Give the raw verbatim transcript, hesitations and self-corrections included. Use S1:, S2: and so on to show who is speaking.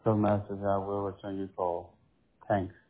S1: So, Master, I will return your call. Thanks.